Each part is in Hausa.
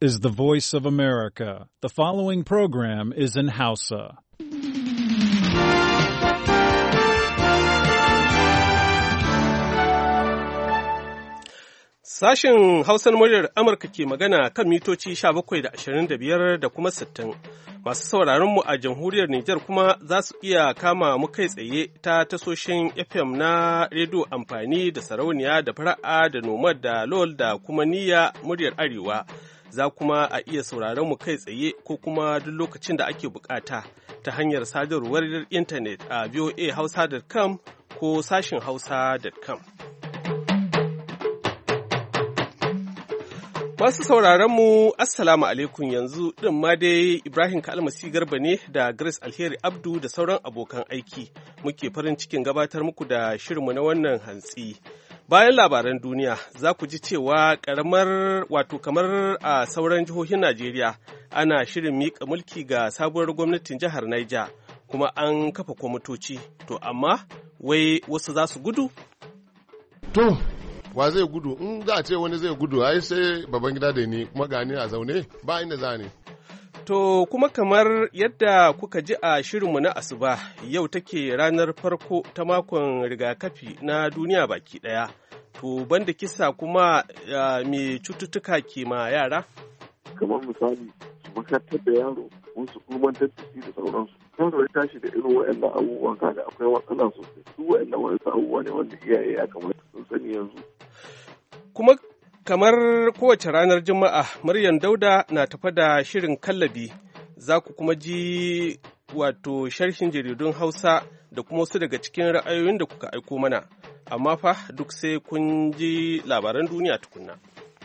is the voice of America. The following program is in Hausa. Sashen Hausan muryar Amurka ke magana kan mitoci 17 da 25 da kuma 60. Masu sauraronmu a jamhuriyar Nijar kuma za su iya kama mu kai tsaye ta tasoshin FM na rediyo amfani da sarauniya da fara'a da nomad da lol da kuma niyya muryar Arewa. Za kuma a iya sauraron mu kai tsaye ko kuma duk lokacin da ake bukata ta hanyar sadarwar intanet a voahausa.com ko sashin hausa.com. Masu sauraronmu, Assalamu alaikum yanzu ɗin ma dai Ibrahim Kalmasi Garba ne da Grace Alheri Abdu da sauran abokan aiki muke farin cikin gabatar muku da shirinmu na wannan hantsi. Bayan labaran duniya za ku ji cewa kamar a sauran jihohin Najeriya ana shirin miƙa mulki ga sabuwar gwamnatin jihar Niger kuma an kafa kwamitoci. To amma wai wasu za su gudu? To, wa zai gudu? In za a ce wani zai gudu, ai sai baban gida da ni kuma gani a zaune ba inda za ne. To kuma kamar yadda kuka ji a shirinmu na asuba yau take ranar farko ta makon rigakafi na duniya baki ɗaya. To banda kisa kuma me cututtuka ke ma yara? Kamar misali su makantar da yaro, wasu kulmantar da shi da sauransu. Yaro ya tashi da irin waɗannan abubuwan kaga akwai matsala sosai. Duk waɗannan wasu abubuwa ne wanda iyaye ya kamata sun sani yanzu. Kuma kamar kowace ranar Juma'a, Maryam Dauda na tafa da shirin kallabi, za ku kuma ji sharhin jaridun Hausa da kuma wasu daga cikin ra'ayoyin da kuka aiko mana. Amma fa duk sai kun ji labaran duniya tukunna.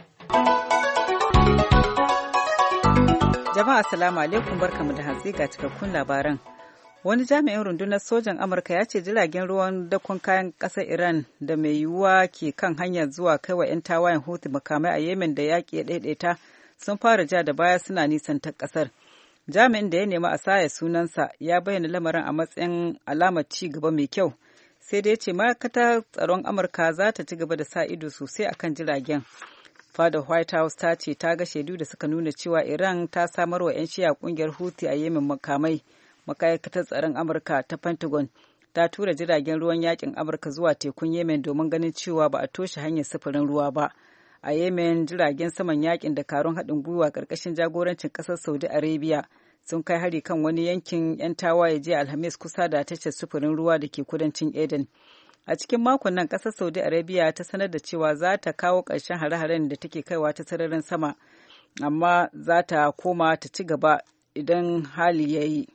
Jama'a assalamu alaikum barkamu da hantsi ga cikakkun labaran. Wani jami'in rundunar sojan Amurka ya ce jiragen ruwan dakon kayan ƙasar Iran da mai yiwuwa ke kan hanyar zuwa kai wa 'yan tawayen Houthi makamai a Yemen da yaƙi ya ɗaiɗaita sun fara ja da baya suna nisantar ƙasar. Jami'in da ya nemi a saya sunansa ya bayyana lamarin a matsayin alamar ci gaba mai kyau, sai dai ya ce ma'aikatar tsaron Amurka za ta ci gaba da sa ido sosai akan jiragen. Fadar White House ta ce ta ga shaidu da suka nuna cewa Iran ta samar wa 'yan shiya ƙungiyar Houthi a Yemen makamai. Ma'aikatar tsaron Amurka ta Pentagon ta tura jiragen ruwan yakin Amurka zuwa tekun Yemen domin ganin cewa ba a toshe hanyar sufurin ruwa ba. A Yemen, jiragen saman yakin dakarun haɗin gwiwa ƙarƙashin jagorancin ƙasar Saudi Arabia sun kai hari kan wani yankin 'yan tawaye jiya Alhamis kusa da tashar sufurin ruwa da ke kudancin Eden. A cikin makon nan, ƙasar Saudi Arabia ta sanar da cewa za ta kawo ƙarshen hare-haren da take kaiwa ta sararin sama, amma za ta koma ta ci gaba idan hali ya yi.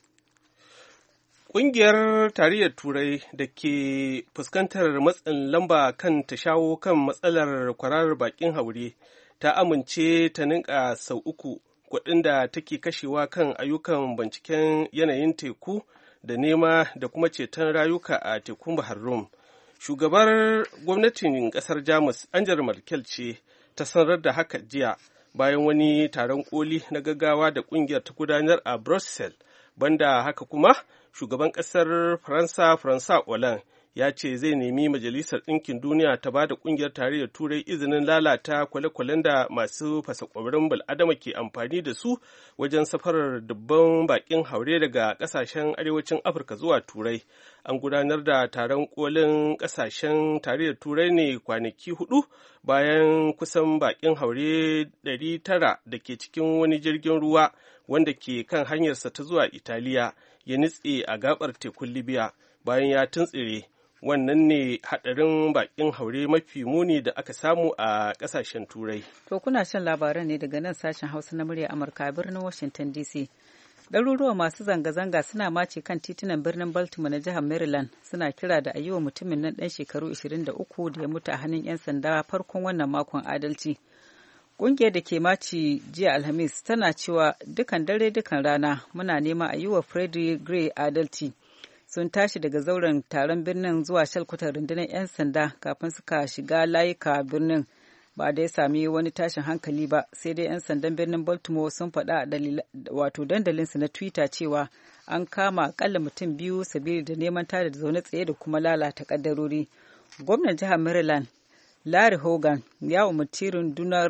Ƙungiyar Tarayyar Turai da ke fuskantar matsin lamba kan ta shawo kan matsalar kwararar bakin haure ta amince ta ninka sau 3 kuɗin da take kashewa kan ayyukan binciken yanayin teku da nema da kuma ceton rayuka a tekun Bahar Rum. Shugabar gwamnatin ƙasar Jamus Angela Merkel ce ta sanar da haka jiya bayan wani taron koli na gaggawa da ƙungiyar ta gudanar a Brussels. Banda haka kuma, shugaban ƙasar Faransa François Hollande ya ce zai nemi Majalisar Ɗinkin Duniya ta ba da ƙungiyar tarayyar Turai izinin lalata kwale-kwalen da masu fasa ƙwabirin bil'adama ke amfani da su wajen safarar dubban baƙin haure daga ƙasashen arewacin Afirka zuwa Turai. An gudanar da taron kolin ƙasashen tarayyar Turai ne kwanaki 4 bayan kusan baƙin haure 900 da ke cikin wani jirgin ruwa wanda ke kan hanyarsa ta zuwa Italiya ya nutse a gabar tekun Libya bayan ya tuntsire. Wannan ne haɗarin baƙin haure mafi muni da aka samu a ƙasashen Turai. To kuna shan labaran ne daga nan sashen Hausa na murya Amurka a birnin Washington DC. Ɗaruruwa masu zanga-zanga suna mace kan titunan birnin Baltimore na jihar Maryland suna kira da a yi wa mutumin nan ɗan shekaru 23 da ya mutu a hannun 'yan sanda farkon wannan makon adalci. Ƙungiyar da ke maci jiya Alhamis tana cewa dukan dare dukan rana muna nema a yi wa Freddie Gray adalci. Sun tashi daga zauren taron birnin zuwa shalkutar rundunar 'yan sanda kafin suka shiga layuka birnin. Ba da ya sami wani tashin hankali ba, sai dai 'yan sandan birnin Baltimore sun faɗa a dandalinsu na Twitter cewa an kama akalla mutum 2 sabili da neman tada da zaune tsaye da kuma lalata kaddarori. Gwamnan jihar Maryland Larry Hogan ya umarci rundunar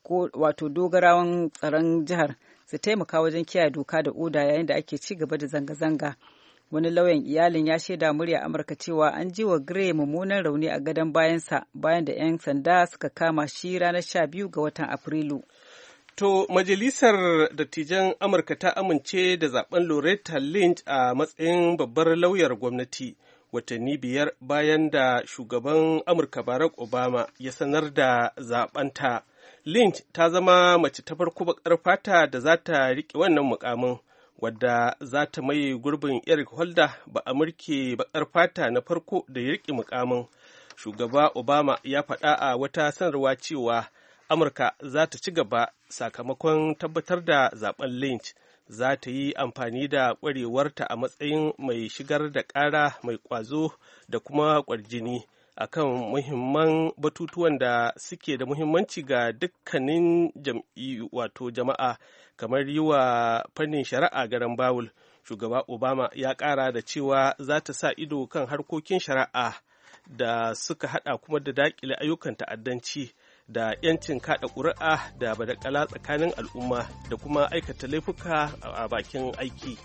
wato dogarawan tsaron jihar su taimaka wajen kiyaye doka da oda yayin da ake ci gaba da zanga-zanga. Wani lauyan iyalin ya shaida murya Amurka cewa an ji wa Gray mummunan rauni a gadon bayansa bayan da 'yan sanda suka kama shi ranar 12 ga watan Afrilu. To, Majalisar Dattijan Amurka ta amince da zaben Loretta Lynch a matsayin babbar lauyar gwamnati watanni 5 bayan da shugaban Amurka Barack Obama ya sanar da zabanta. Lynch ta zama mace ta farko baƙar fata da za ta riƙe wannan mukamin, wadda za ta maye gurbin Eric Holder ba Amurke baƙar fata na farko da ya riƙe mukamin. Shugaba Obama ya faɗa a wata sanarwa cewa Amurka za ta ci gaba sakamakon tabbatar da zaben Lynch. Za ta yi amfani da ƙwarewarta a matsayin mai shigar da ƙara mai ƙwazo da kuma ƙwarjini a kan muhimman batutuwan da suke da muhimmanci ga dukkanin jama'a, kamar yi wa fannin shari'a garan bawul. Shugaba Obama ya ƙara da cewa za ta sa ido kan harkokin shari'a da suka haɗa kuma da daƙile ayyukan ta'addanci da 'yancin kaɗa ƙuri'a da badakala tsakanin al'umma da kuma aikata laifuka a bakin aiki.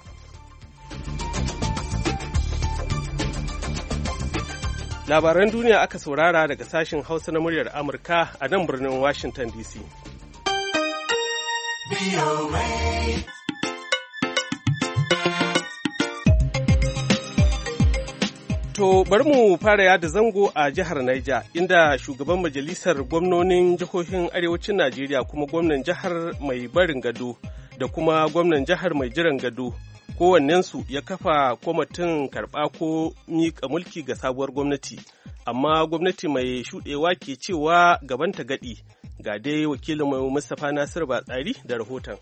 Labaran duniya aka saurara daga sashen Hausa na muryar Amurka a nan birnin Washington DC. To bari mu fara yada zango a jihar Niger, inda shugaban majalisar gwamnonin jihohin arewacin Najeriya kuma gwamnan jihar mai barin gado da kuma gwamnan jihar mai jiran gado kowannensu ya kafa kwamitin karɓa ko miƙa mulki ga sabuwar gwamnati, amma gwamnati mai shuɗewa ke cewa gabanta gaɗi. Ga dai wakilin mai Mustapha Nasir Batsari da rahoton.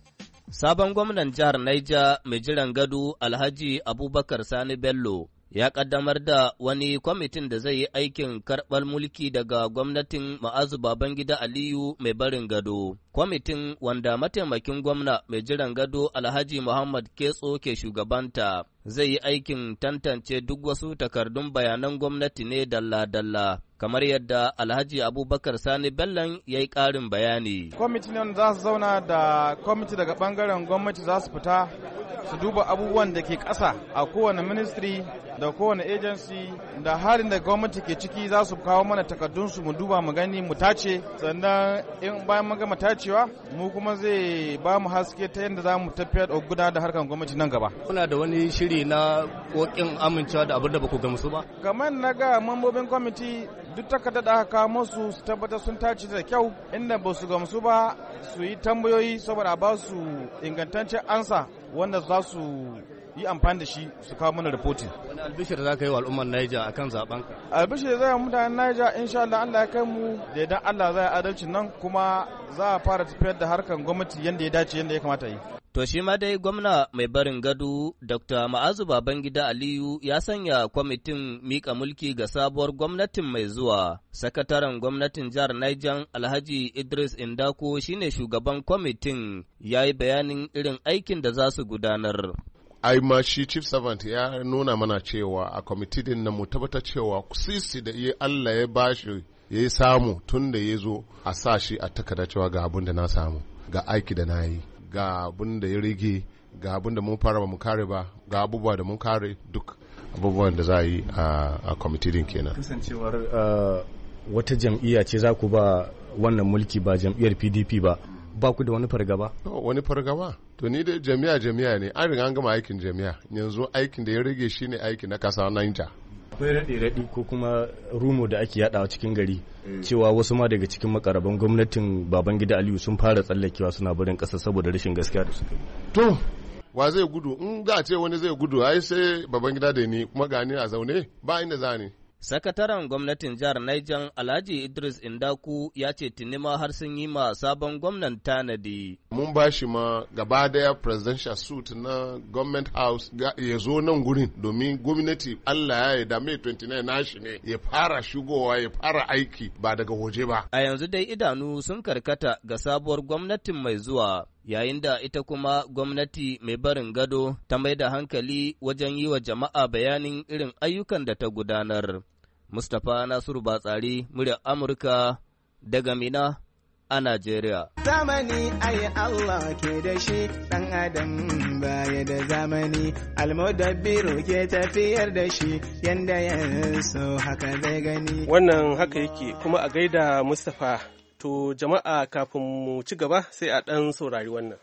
Sabon gwamnan jihar Niger mai jiran gado Alhaji Abubakar Sani Bello ya ƙaddamar da wani kwamitin da zai yi aikin karɓar mulki daga gwamnatin Ma'azu Babangida Aliyu mai barin gado. Kwamitin wanda mataimakin gwamna mai jiran gado Alhaji Muhammad Ketso ke shugabanta zai yi aikin tantance duk wasu takardun bayanan gwamnati ne dalla-dalla. Kamar yadda Alhaji Abubakar Sani Bello ya yi ƙarin bayani. Kwamiti ne za su zauna da kwamiti daga ɓangaren gwamnati za su fita su duba abubuwan da ke ƙasa a kowane ministry da kowane agency da halin da gwamnati ke ciki za su kawo mana takardunsu mu duba mu gani mu tace, sannan in bayan mun gama tacewa mu kuma zai ba mu haske ta yadda za mu tafiyar da gudanar da harkar gwamnati nan gaba. Kuna da wani shiri na kokin amincewa da abin da ba ku gamsu ba? Kamar na ga mambobin kwamiti duk takardar da aka kawo musu su tabbatar sun tace da kyau, inda ba su gamsu ba su yi tambayoyi saboda ba su ingantaccen ansa wanda za su yi amfani da shi su kawo mana reporting. Wani albishir za ka yi wa al'ummar Niger akan zaben ka? Albishir zai yi mutanen Niger insha Allah Allah ya kai mu da idan Allah zai adalcin nan kuma za a fara tafiyar da harkar gwamnati yadda ya dace yadda ya kamata yi. To shi ma dai gwamna mai barin gado Dr. Ma'azu Babangida Aliyu ya sanya kwamitin mika mulki ga sabuwar gwamnatin mai zuwa. Sakataren gwamnatin jihar Niger Alhaji Idris Indako shine shugaban kwamitin, ya yi bayanin irin aikin da za su gudanar. Ai ma shi chief servant ya nuna mana cewa a kwamiti din na mu tabbata cewa sisi da iya Allah ya bashi ya yi samu tun da ya zo a sa shi a takarda cewa ga abin da na samu, ga aiki da na yi, ga abin da ya rage, ga abin da mun fara ba mu kare ba, ga abubuwa da mun kare, duk abubuwan da za a yi a kwamiti din kenan. Kasancewar wata jam'iyya ce za ku ba wannan mulki ba jam'iyyar PDP ba ku da wani fargaba? Wani fargaba? To ni da jami'a ne, an riga an gama aikin jami'a, yanzu aikin da ya rage shi ne aiki na kasa Niger. Akwai raɗe-raɗi ko kuma rumo da ake yaɗawa cikin gari cewa wasu ma daga cikin makaraban gwamnatin Babangida Aliyu sun fara tsallakewa suna barin ƙasa saboda rashin gaskiya da suka yi. To, wa zai gudu? In za a ce wani zai gudu, ai sai Babangida da ni kuma gani a zaune ba inda za ni. Sakataren gwamnatin jihar Niger Alhaji Idris Indaku ya ce tunima har sun yi ma sabon gwamnan tanadi. Mun ba shi ma gaba daya presidential suit na government house ya zo nan gurin domin gwamnati Allah ya yarda May 29 nashi ne ya fara shigowa ya fara aiki ba daga waje ba. A yanzu dai idanu sun karkata ga sabuwar gwamnatin mai zuwa. Yayin da ita kuma gwamnati mai barin gado ta mai da hankali wajen yi wa jama'a bayanin irin ayyukan da ta gudanar. Mustapha Nasiru Batsari, muryar Amurka daga Mina a Najeriya. Zamani ai Allah ke da shi, ɗan adam baya da zamani, almudabbiru ke tafiyar da shi, yanda ya so haka zai gani. Wannan haka yake kuma a gaida Mustapha. To jama'a kafin mu ci gaba sai a ɗan saurari wannan.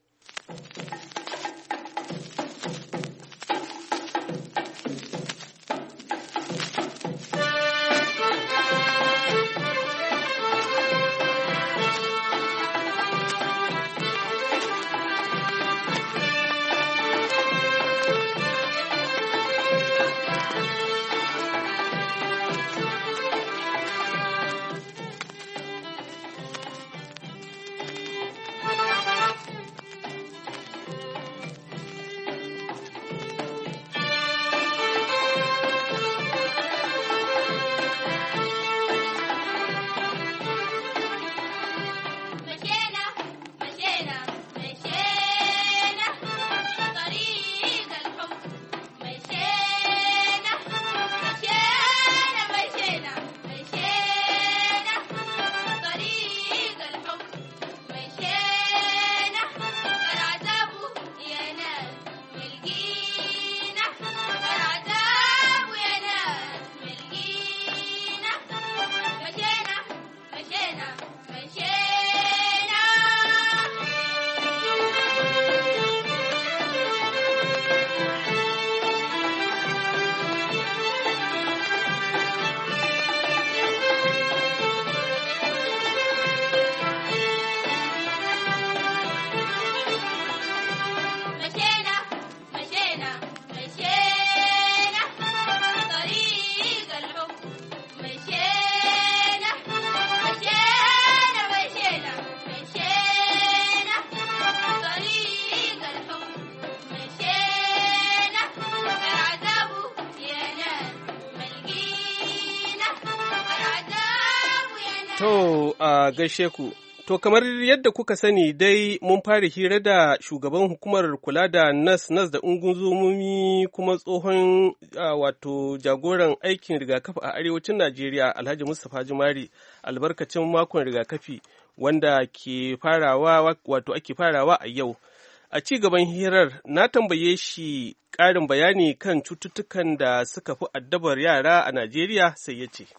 To, gaishe ku. To, kamar yadda kuka sani dai mun fara hira da shugaban hukumar kula da nas da unguzomomi kuma tsohon wato jagoran aikin rigakafi a arewacin Najeriya Alhaji Mustapha Jumari albarkacin makon rigakafi wanda ke farawa wato ake farawa a yau. A ci gaban hirar na tambaye shi ƙarin bayani kan cututtukan da suka fi addabar yara a Najeriya sai ya ce.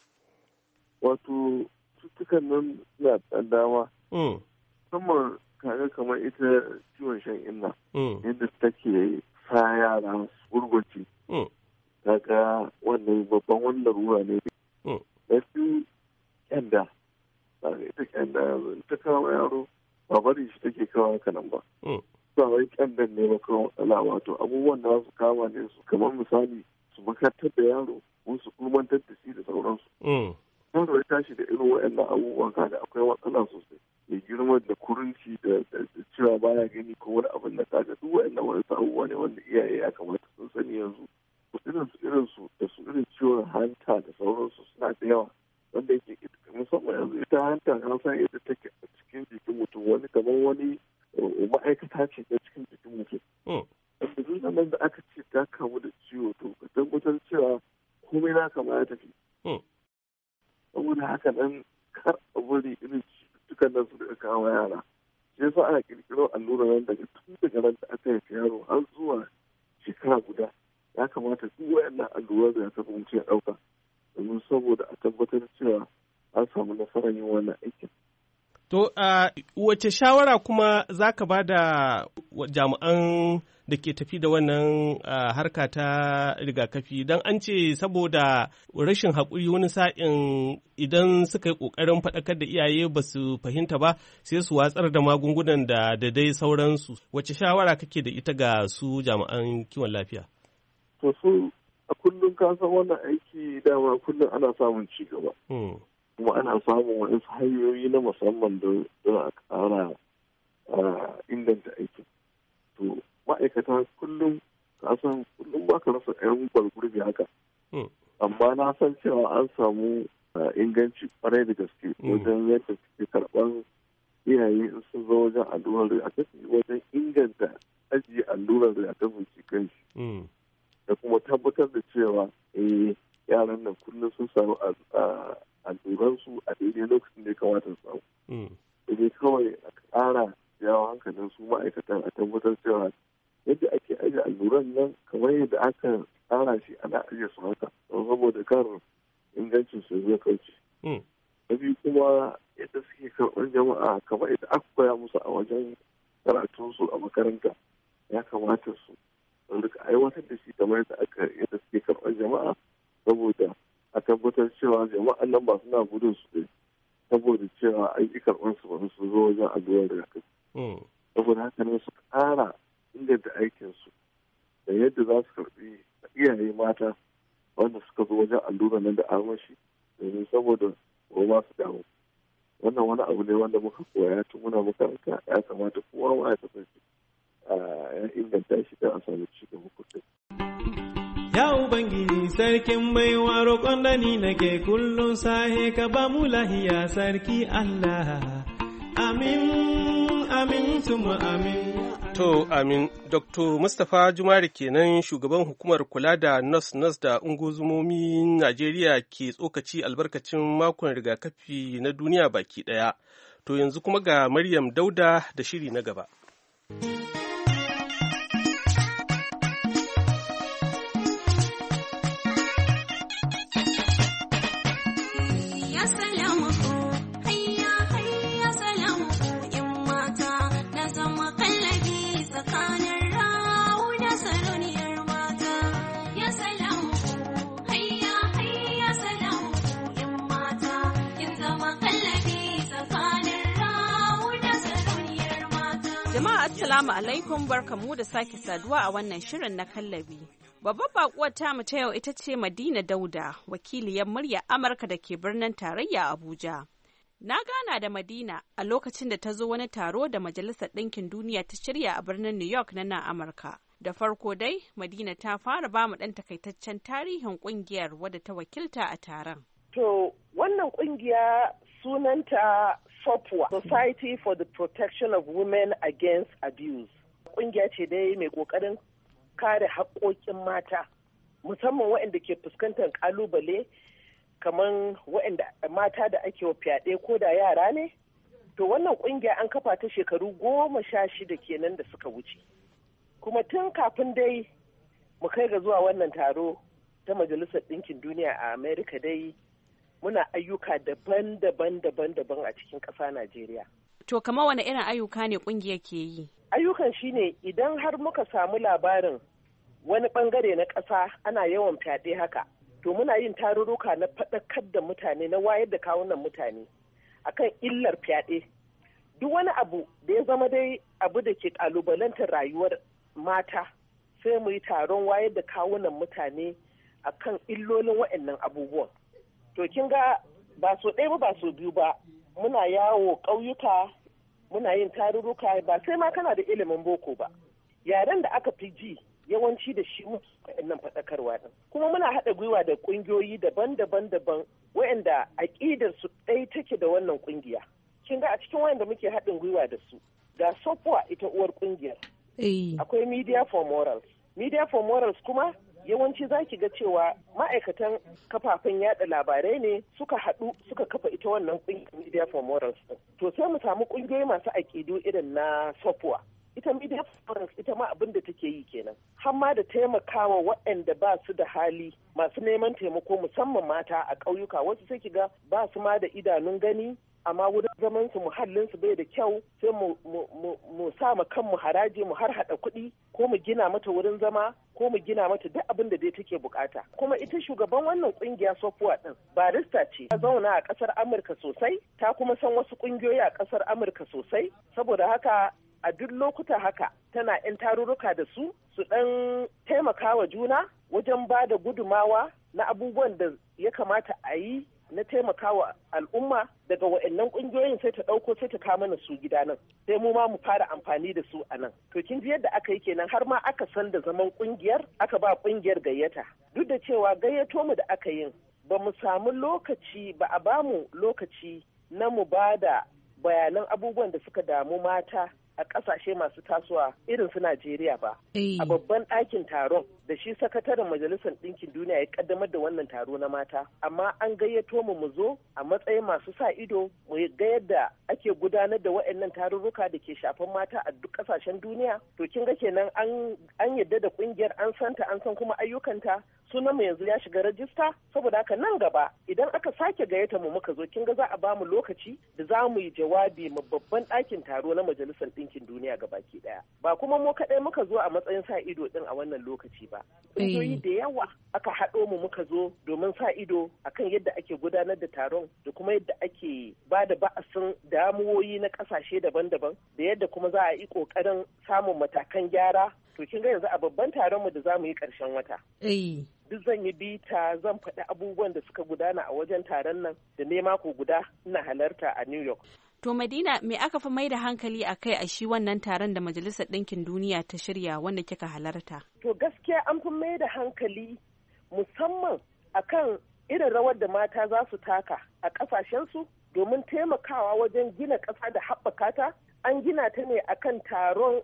Wato cututtukan nan suna ɗan dama. Musamman kaga kamar ita ciwon shan inna. Yadda take sa yara gurgunci. Kaga wannan babban wannan ruwa ne. Da su kyanda. Ita kyanda ta kawo yaro ba bari shi take kawo haka nan ba. Ba wai kyandan ne ba kawo matsala wato abubuwan da su kama ne su kamar misali su makantar da yaro ko su kurmantar da shi da sauransu. Yaro ya tashi da irin waɗannan abubuwan kaga akwai matsala sosai. Ya girma da kurunci da cewa baya gani ko wani abin da kaga duk waɗannan wani abubuwa ne wanda iyaye ya kamata sun sani yanzu. Irin su da su irin ciwon hanta da sauransu suna da yawa wanda yake musamman yanzu ita hanta an san yadda take a cikin jikin mutum wani kamar wani ma'aikata ce ta cikin jikin mutum. Wanda duk nan da aka ce ta kamu da ciwo to ka tabbatar cewa komai na kama ya tafi. Saboda haka nan kar a bari irin cututtukan nan su da kawo yara. Shi yasa ana kirkiro allura nan daga nan da aka haifi yaro har zuwa shekara guda. Ya kamata duk wayannan allurar da ta mutum ya ɗauka domin saboda a tabbatar cewa an samu nasarar yin wannan aikin. To, wace shawara kuma za ka ba da jami'an da ke tafi da wannan harka ta rigakafi don an ce saboda rashin haƙuri wani sa'in idan suka yi ƙoƙarin faɗakar da iyaye ba su fahimta ba sai su watsar da magungunan da dai sauransu. Wace shawara kake da ita ga su jami'an kiwon lafiya? To su a kullum ka san wannan aiki dama kullum ana samun ci gaba. Kuma ana samun waɗansu hanyoyi na musamman don a ƙara inganta aikin. To ma'aikata kullum kasan kullum ba ka rasa 'yan gwargurbi haka. Amma na san cewa an samu inganci kwarai da gaske wajen yadda suke karɓar iyaye sun zo wajen allurar rigakafi wajen inganta ajiye allurar rigakafi shi kanshi. Da kuma tabbatar da cewa yaran nan kullum sun samu alluransu a daidai lokacin da ya kamata su samu. ma'aikatan a tabbatar cewa yadda ake ajiye alluran nan kamar yadda aka tsara shi ana ajiye su haka saboda kar ingancin su zai kauce. Na biyu kuma yadda suke karɓar jama'a kamar yadda aka koya musu a wajen karatunsu a makaranta ya kamata su rika aiwatar da shi kamar yadda suke karɓar jama'a saboda a tabbatar cewa jama'an nan ba suna gudun su saboda cewa an ƙi karɓar su ba su zo wajen allurar rigakafi. Saboda haka ne su ƙara inganta aikinsu da yadda za su karɓi iyaye mata wanda suka zo wajen allura nan da armashi domin saboda goma su damu. Wannan wani abu ne wanda muka koya tun muna makaranta ya kamata kowa ma ya kasance ya inganta shi don a samu ci gaba kuɗi. Ya Ubangiji sarkin baiwa roƙon da ni nake kullum sahe ka ba mu lahiya sarki Allah. Amin, amin, tuma amin. To, amin. Dr. Mustapha Jumari kenan shugaban hukumar kula da nas da ungozumomin Najeriya ke tsokaci albarkacin makon rigakafi na duniya baki ɗaya. To yanzu kuma ga Maryam Dauda da shiri na gaba. Assalamu alaikum, barkamu da sake saduwa a wannan shirin na kallabi. Babbar bakuwar tamu ta yau ita ce Madina Dauda, wakiliyar murya Amurka da ke birnin tarayya Abuja. Na gana da Madina a lokacin da ta zo wani taro da Majalisar Ɗinkin Duniya ta shirya a birnin New York na nan Amurka. Da farko dai, Madina ta fara ba mu ɗan takaitaccen tarihin ƙungiyar wadda ta wakilta a taron. To, wannan ƙungiya sunanta SOPWA, Society for the Protection of Women Against Abuse. Ƙungiya ce dai mai ƙoƙarin kare haƙoƙin mata, musamman waɗanda ke fuskantar ƙalubale kamar waɗanda mata da ake wa fyaɗe ko da yara ne. To wannan ƙungiya an kafa ta shekaru 16 kenan da suka wuce. Kuma tun kafin dai mu kai ga zuwa wannan taro ta Majalisar Ɗinkin Duniya a Amerika dai muna ayyuka daban-daban a cikin ƙasa Najeriya. To kamar wani irin ayyuka ne ƙungiyar ke yi? Ayyukan shine idan har muka samu labarin wani ɓangare na ƙasa ana yawan fyaɗe haka, to muna yin tarurruka na faɗakar da mutane, na wayar da kawunan mutane akan illar fyaɗe. Duk wani abu da ya zama dai abu da ke ƙalubalantar rayuwar mata, sai mu yi taron wayar da kawunan mutane akan illolin waɗannan abubuwan. To kin ga ba so ɗaya ba so biyu ba, muna yawo ƙauyuka, muna yin tarurruka, ba sai ma kana da ilimin boko ba. Yaren da aka fi ji yawanci da shi waɗannan faɗakarwa ɗin. Kuma muna haɗa gwiwa da ƙungiyoyi daban-daban waɗanda aƙidar su ɗaya take da wannan ƙungiya. Kin ga a cikin waɗanda muke haɗin gwiwa da su, ga SOPWA ita uwar ƙungiyar. Akwai Media for Morals. Media for Morals kuma yawanci za ki ga cewa ma'aikatan kafafen yada labarai ne suka haɗu suka kafa ita wannan ƙungiyar Media for Morals ɗin. To sai mu samu ƙungiyoyi masu aƙidu irin na SOPWA. Ita Media for Morals ita ma abin da take yi kenan. Har ma da taimakawa waɗanda ba su da hali masu neman taimako musamman mata a ƙauyuka, wasu sai ki ga ba su ma da idanun gani amma wurin zaman su muhallin su bai da kyau, sai mu sa ma kanmu haraji, mu har hada kuɗi ko mu gina mata wurin zama ko mu gina mata duk abin da dai take bukata. Kuma ita shugaban wannan kungiya SOPWA din barista ce, ta zauna a kasar Amurka sosai, ta kuma san wasu kungiyoyi a kasar Amurka sosai, saboda haka a duk lokuta haka tana 'yan tarurruka da su ɗan taimakawa juna wajen ba da gudumawa na abubuwan da ya kamata a yi na taimakawa al'umma. Daga wa'annan ƙungiyoyin sai ta ɗauko sai ta kawo mana su gida nan, sai mu ma mu fara amfani da su a nan. To kin ji yadda aka yi kenan, har ma aka san da zaman ƙungiyar, aka ba ƙungiyar gayyata. Duk da cewa gayyato mu da aka yin ba mu samu lokaci, ba a ba mu lokaci na mu ba da bayanan abubuwan da suka damu mata a ƙasashe masu tasowa irin su Najeriya ba. A babban ɗakin taron da shi sakataren Majalisar Ɗinkin Duniya ya kaddamar da wannan taro na mata. Amma an gayyato mu zo a matsayin masu sa ido mu ga yadda ake gudanar da waɗannan tarurruka da ke shafan mata a duk ƙasashen duniya. To kin ga kenan an yadda da ƙungiyar, an santa, an san kuma ayyukanta. Sunan mu yanzu ya shiga rajista, saboda haka nan gaba idan aka sake gayyata mu muka zo kin ga za a ba mu lokaci da za mu yi jawabi ma babban ɗakin taro na Majalisar Ɗinkin Duniya gabaki ɗaya. Ba kuma mu kaɗai muka zo a matsayin sa ido ɗin a wannan lokaci ba. Ƙungiyoyi da yawa aka haɗo mu muka zo domin sa ido akan yadda ake gudanar da taron da kuma yadda ake ba da ba'asin damuwoyi na ƙasashe daban-daban da yadda kuma za a yi ƙoƙarin samun matakan gyara. To kin ga yanzu a babban taron mu da za mu yi ƙarshen wata. Duk zan yi bita, zan faɗi abubuwan da suka gudana a wajen taron nan da ne mako guda ina halarta a New York. To Madina, me aka fi mai da hankali a kai a shi wannan taron da Majalisar Ɗinkin Duniya ta shirya wanda kika halarta? To gaskiya an fi mai da hankali musamman akan irin rawar da mata za su taka a ƙasashensu domin taimakawa wajen gina ƙasa da haɓaka ta. An gina ta ne akan taron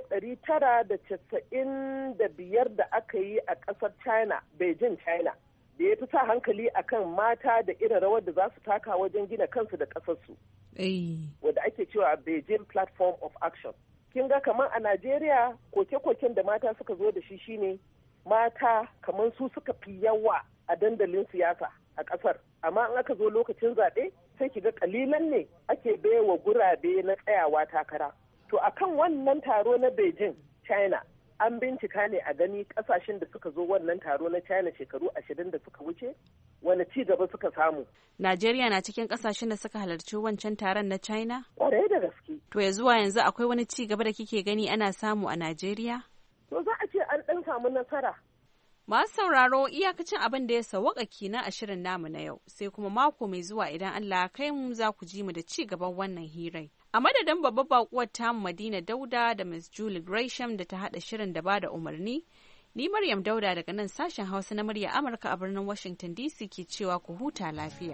1995 da aka yi a ƙasar China, Beijing, China, da ya fi sa hankali akan mata da irin rawar da za su taka wajen gina kansu da ƙasarsu. Wadda ake cewa Beijing Platform of Action. Kin ga kamar a Najeriya koke-koken da mata suka zo da shi shine mata kamar su suka fi yawa a dandalin siyasa a ƙasar. Amma in aka zo lokacin zaɓe sai ki ga ƙalilan ne ake baiwa gurabe na tsayawa takara. To akan wannan taro na Beijing, China, an bincika ne a gani kasashen da suka zo wannan taro na China shekaru 20 da suka wuce, wani ci gaba suka samu. Najeriya na cikin kasashen da suka halarci wancan taron na China? Kwarai da gaske. To ya zuwa yanzu akwai wani ci gaba da kike gani ana samu a Najeriya? To za a ce an ɗan samu nasara. Masu sauraro iyakacin abin da ya sawwaka kenan a shirin namu na yau, sai kuma mako mai zuwa idan Allah kai mu za ku ji mu da ci gaban wannan hirai. A madadin babbar bakuwar tamu Madina Dauda da Ms. Julie Gresham da ta haɗa shirin da ba da umarni, ni Maryam Dauda daga nan sashen Hausa na murya Amurka a birnin Washington DC ke cewa ku huta lafiya.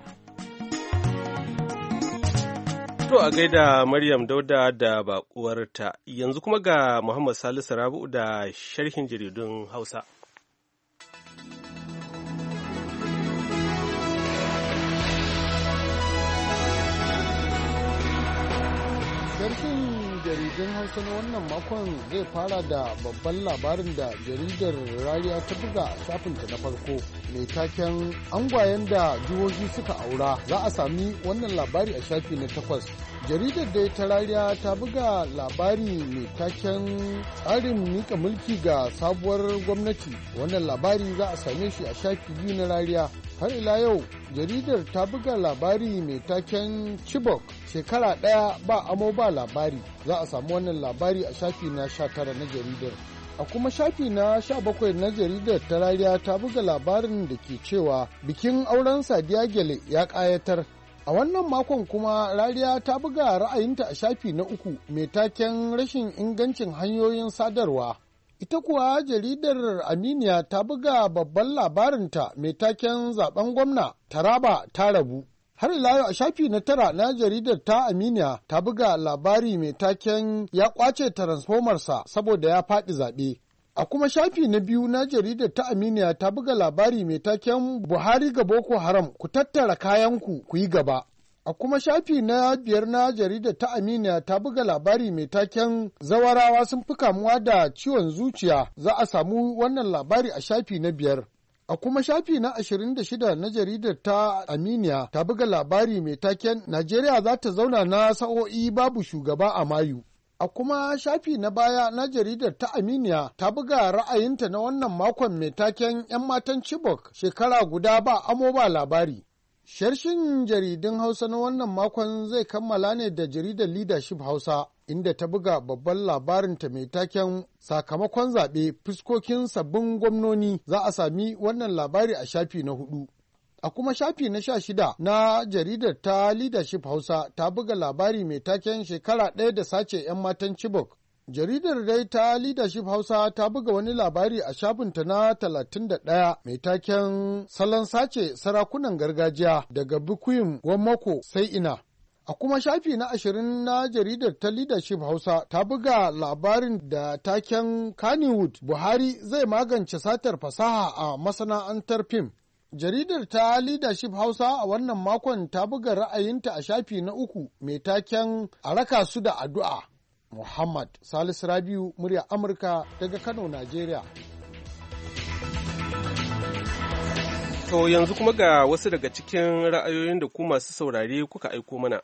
To a gaida Maryam Dauda da bakuwarta, yanzu kuma ga Muhammad Salisu Rabi'u da sharhin jaridun Hausa. Sharhin jaridun Hausa na wannan makon zai fara da babban labarin da jaridar Rariya ta buga a shafinta na farko mai taken angwayen da jihohi suka aura. Za a sami wannan labari a shafi na 8. Jaridar dai ta Rariya ta buga labari mai taken tsarin mika mulki ga sabuwar gwamnati. Wannan labari za a same shi a shafi 2 na Rariya. Har ila yau jaridar ta buga labari mai taken Chibok shekara ɗaya ba amo ba labari. Za a samu wannan labari a shafi na 19 na jaridar. A kuma shafi na 17 na jaridar ta Rariya ta buga labarin da ke cewa bikin auren Sadiya Gele ya ƙayatar. A wannan makon kuma Rariya ta buga ra'ayinta a shafi na 3 mai taken rashin ingancin hanyoyin sadarwa. Ita kuwa jaridar Aminiya ta buga babban labarinta mai taken zaben gwamna Taraba ta rabu. Har ila yau a shafi na 9 na jaridar ta Aminiya ta buga labari mai taken ya kwace transformarsa saboda ya faɗi zaɓe. A kuma shafi na 2 na jaridar ta Aminiya ta buga labari mai taken Buhari ga Boko Haram ku tattara kayanku ku yi gaba. A kuma shafi na 5 na jaridar ta Aminiya ta buga labari mai taken zawarawa sun fi kamuwa da ciwon zuciya. Za a samu wannan labari a shafi na 5. A kuma shafi na 26 na jaridar ta Aminiya ta buga labari mai taken Najeriya za ta zauna na sa'o'i babu shugaba a Mayu. A kuma shafi na baya na jaridar ta Aminiya ta buga ra'ayinta na wannan makon mai taken 'yan matan Chibok shekara guda ba amo ba labari. Sharshin jaridun Hausa na wannan makon zai kammala ne da jaridar Leadership Hausa, inda ta buga babban labarinta mai taken sakamakon zaɓe fuskokin sabbin gwamnoni. Za a sami wannan labari a shafi na 4. A kuma shafi na 16 na jaridar ta Leadership Hausa ta buga labari mai taken shekara ɗaya da sace 'yan matan Chibok. Jaridar dai ta Leadership Hausa ta buga wani labari a shafinta na 31 mai taken salon sace sarakunan gargajiya daga Bukuyum Wamako sai ina. A kuma shafi na 20 na jaridar ta Leadership Hausa ta buga labarin da taken Kannywood Buhari zai magance satar fasaha a masana'antar fim. Jaridar ta Leadership Hausa a wannan makon ta buga ra'ayinta a shafi na 3 mai taken a raka su da addu'a. Muhammad Salisu Rabiu, murya Amurka daga Kano, Najeriya. To yanzu kuma ga wasu daga cikin ra'ayoyin da ku masu saurare kuka aiko mana.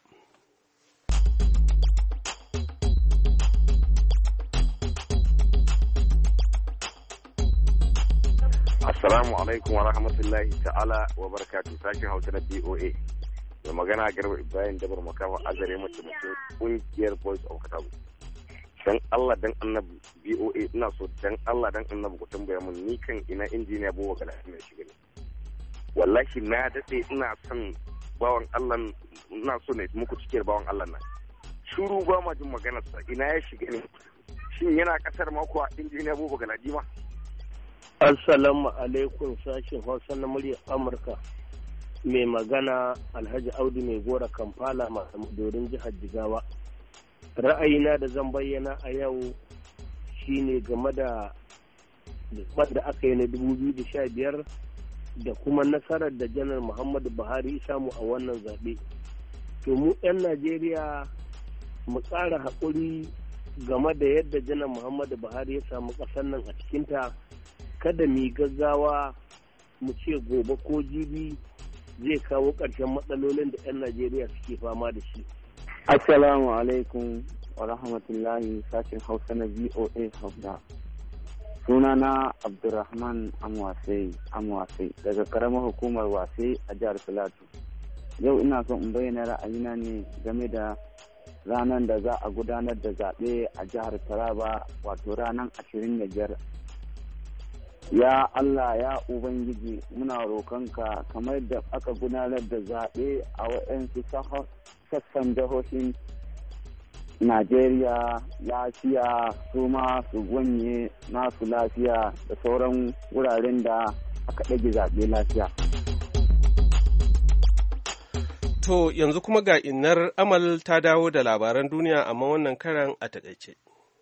Assalamu alaikum wa rahmatullahi ta'ala wa barakatuh. Sashen Hausa na BOA. Mai magana Garba Ibrahim Dabar Makawa Azare mace kungiyar Voice of Katabu. Dan Allah dan Annabi BOA ina so dan Allah dan Annabi ku tambaya mun ni kan ina injiniya Bowa Gala mai shiga ne. Wallahi na dade ina son bawan Allah, ina so ne muku cikiyar bawan Allah na. Shuru ba ma jin maganar sa, ina ya shiga ne. Shin yana kasar ma kuwa injiniya Bowa Gala ma? Assalamu alaikum, sashen Hausa na muryar Amurka. Mai magana Alhaji Audu mai gora Kampala masu dorin jihar Jigawa. Ra'ayina da zan bayyana a yau shine game da zaɓen da aka yi na 2015 da kuma nasarar da Janar Muhammadu Buhari samu a wannan zaɓe. To mu 'yan Najeriya mu ƙara haƙuri game da yadda Janar Muhammadu Buhari ya samu ƙasar nan a cikinta. Kada mu gaggawa mu ce gobe ko jibi zai kawo ƙarshen matsalolin da 'yan Najeriya suke fama da shi. Assalamu alaikum wa rahmatullahi, sashen Hausa na VOA Hausa. Sunana Abdulrahman Amwasai daga karamar hukumar Wasai a jihar Filato. Yau ina son in bayyana ra'ayina ne game da ranar da za a gudanar da zaɓe a jihar Taraba, wato ranar 25. Ya Allah ya Ubangiji muna roƙonka kamar da aka gudanar da zaɓe a waɗansu sassan jihohin Najeriya lafiya, su ma su gwanye nasu lafiya da sauran wuraren da aka ɗage zaɓe lafiya. To yanzu kuma ga innar Amal ta dawo da labaran duniya amma wannan karan a taƙaice.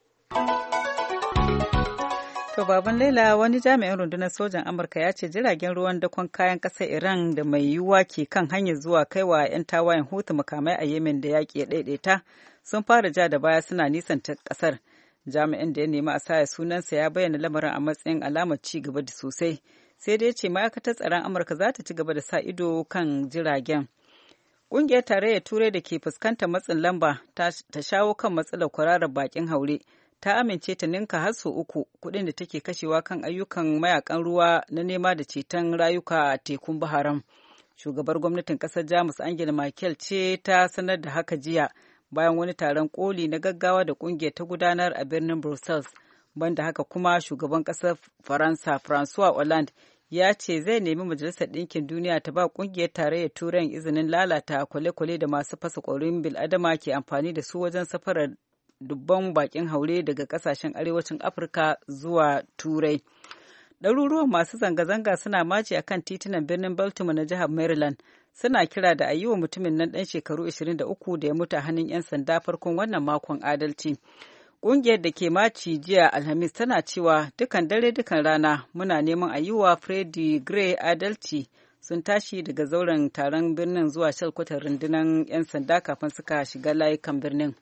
To baban Laila, wani jami'in rundunar sojan Amurka ya ce jiragen ruwan dakon kayan ƙasar Iran da mai yiwuwa ke kan hanyar zuwa kaiwa 'yan tawayen Houthi makamai a Yemen da yaƙi ya ɗaiɗaita sun fara ja da baya suna nisanta ƙasar. Jami'in da ya nemi a saya sunansa ya bayyana lamarin a matsayin alamar ci gaba da sosai. Sai dai ya ce ma'aikatar tsaron Amurka za ta ci gaba da sa ido kan jiragen. Ƙungiyar Tarayyar Turai da ke fuskantar matsin lamba ta shawo kan matsalar kwararar bakin haure. Ta amince ta ninka har sau 3 kuɗin da take kashewa kan ayyukan mayakan ruwa na nema da ceton rayuka a tekun Baharam. Shugabar gwamnatin ƙasar Jamus Angela Merkel ce ta sanar da haka jiya bayan wani taron koli na gaggawa da ƙungiyar ta gudanar a birnin Brussels. Banda haka kuma shugaban ƙasar Faransa François Hollande ya ce zai nemi Majalisar Ɗinkin Duniya ta ba ƙungiyar tarayyar Turai izinin lalata kwale-kwale da masu fasa ƙwaurin bil'adama ke amfani da su wajen safarar dubban bakin haure daga kasashen arewacin Afirka zuwa Turai. Ɗaruruwan masu zanga-zanga suna maci akan titunan birnin Baltimore na jihar Maryland suna kira da a yi wa mutumin nan ɗan shekaru 23 da ya mutu a hannun 'yan sanda farkon wannan makon adalci. Ƙungiyar da ke maci jiya Alhamis tana cewa dukan dare dukan rana muna neman a yi wa Freddie Gray adalci. Sun tashi daga zauren taron birnin zuwa shalkwatar rundunar 'yan sanda kafin suka shiga layukan birnin.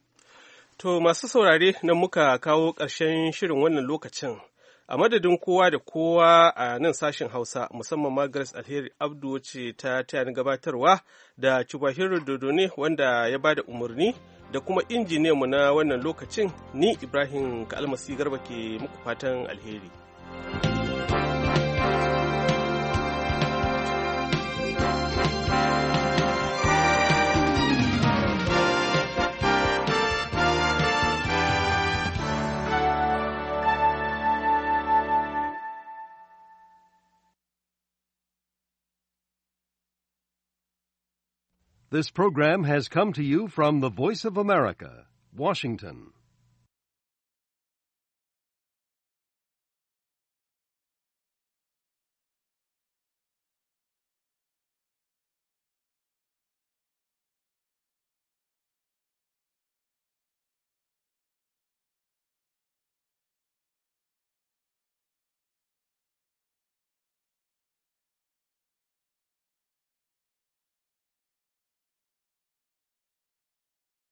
To masu saurare nan muka kawo ƙarshen shirin wannan lokacin. A madadin kowa da kowa a nan sashen Hausa, musamman ma Grace Alheri Abdu wacce ta taya gabatarwa da Chubahiru Dodone wanda ya ba da umarni da kuma injiniyanmu na wannan lokacin, ni Ibrahim Kalmasi Garba ke muku fatan alheri. This program has come to you from the Voice of America, Washington.